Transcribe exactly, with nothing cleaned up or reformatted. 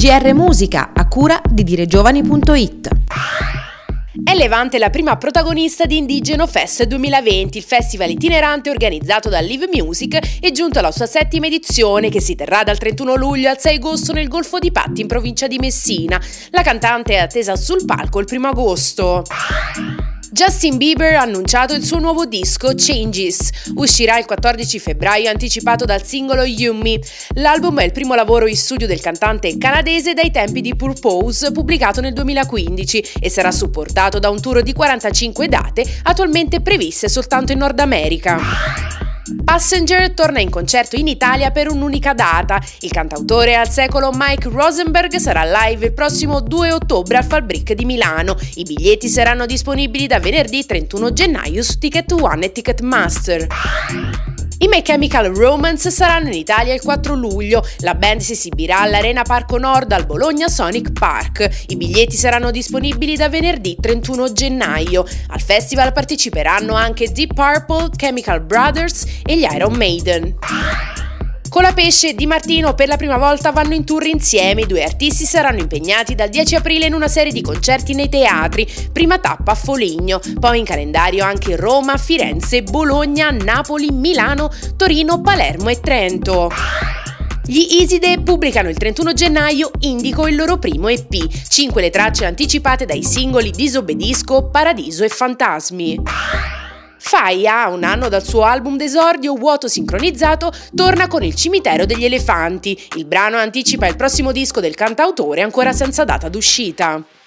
G R Musica, a cura di diregiovani punto it. È Levante la prima protagonista di Indigeno Fest duemilaventi, il festival itinerante organizzato da Live Music è giunto alla sua settima edizione che si terrà dal trentuno luglio al sei agosto nel Golfo di Patti in provincia di Messina. La cantante è attesa sul palco il primo agosto. Justin Bieber ha annunciato il suo nuovo disco Changes. Uscirà il quattordici febbraio anticipato dal singolo You Me. L'album è il primo lavoro in studio del cantante canadese dai tempi di Purpose, pubblicato nel duemilaquindici, e sarà supportato da un tour di quarantacinque date attualmente previste soltanto in Nord America. Passenger torna in concerto in Italia per un'unica data. Il cantautore al secolo Mike Rosenberg sarà live il prossimo due ottobre al Falbrick di Milano. I biglietti saranno disponibili da venerdì trentuno gennaio su Ticket One e Ticketmaster. I My Chemical Romance saranno in Italia il quattro luglio. La band si esibirà all'Arena Parco Nord al Bologna Sonic Park. I biglietti saranno disponibili da venerdì trentuno gennaio. Al festival parteciperanno anche Deep Purple, Chemical Brothers e gli Iron Maiden. Colapesce e Di Martino per la prima volta vanno in tour insieme. I due artisti saranno impegnati dal dieci aprile in una serie di concerti nei teatri, prima tappa a Foligno, poi in calendario anche Roma, Firenze, Bologna, Napoli, Milano, Torino, Palermo e Trento. Gli Easyday pubblicano il trentuno gennaio Indico, il loro primo E P, cinque le tracce anticipate dai singoli Disobbedisco, Paradiso e Fantasmi. Faia, a un anno dal suo album d'esordio Vuoto sincronizzato, torna con Il cimitero degli elefanti. Il brano anticipa il prossimo disco del cantautore ancora senza data d'uscita.